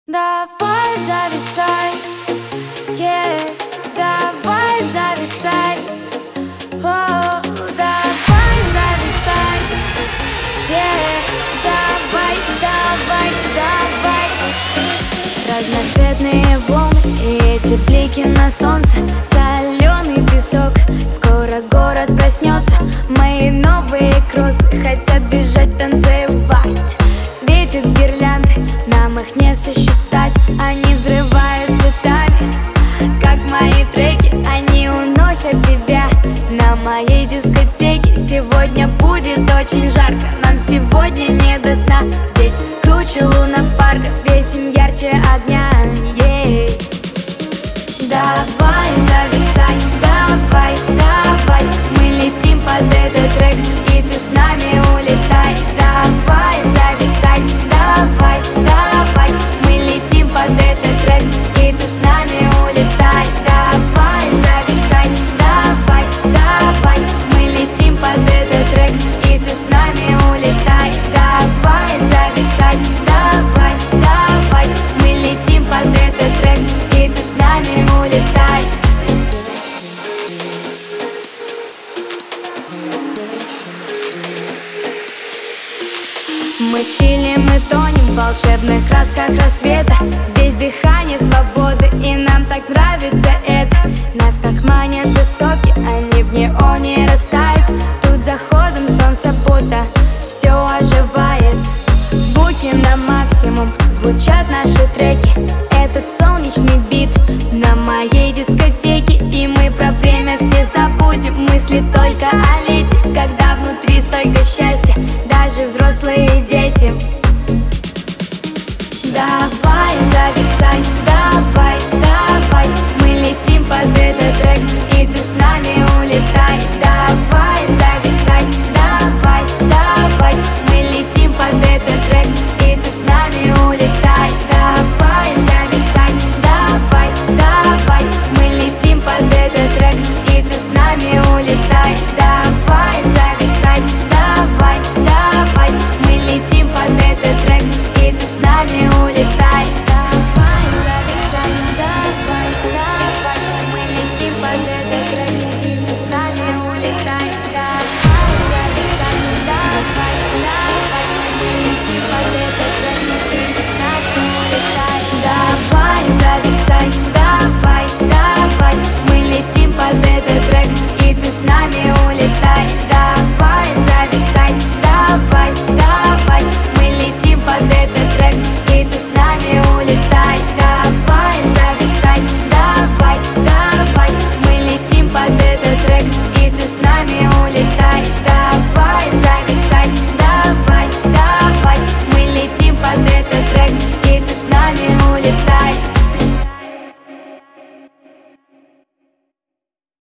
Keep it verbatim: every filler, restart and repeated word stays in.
Давай зависай, yeah, давай зависай, о, давай зависай, yeah, давай, давай, давай. Разноцветные волны и эти блики на солнце, соленый песок, скоро город проснется. Мои новые кроссы хотят бежать, танцевать. Светят гирлянды, нам их не сосчитать. Они взрывают цветами, как мои треки. Они уносят тебя на моей дискотеке. Сегодня будет очень жарко, нам сегодня не до сна. Здесь круче луна-парка, светим ярче огня, yeah. Давай зависай, давай, давай. Мы летим под этот трек, и ты с нами улетай. Давай зависай, давай, давай. Мы летим под этот трек, и ты с нами улетай. Давай зависай, давай, давай. Мы летим под этот трек, и ты с нами улетай. Давай зависай, давай, давай. Мы летим под этот трек, и ты с нами улетай. Мы чилим и тонем в волшебных красках рассвета. Здесь дыхание свободы, и нам так нравится это. Нас так манят высоки, они в неоне растают. Тут заходом солнца будто все оживает. Звуки на максимум, звучат наши треки. Этот солнечный бит на моей дискотеке. И мы про время все забудем, мысли только о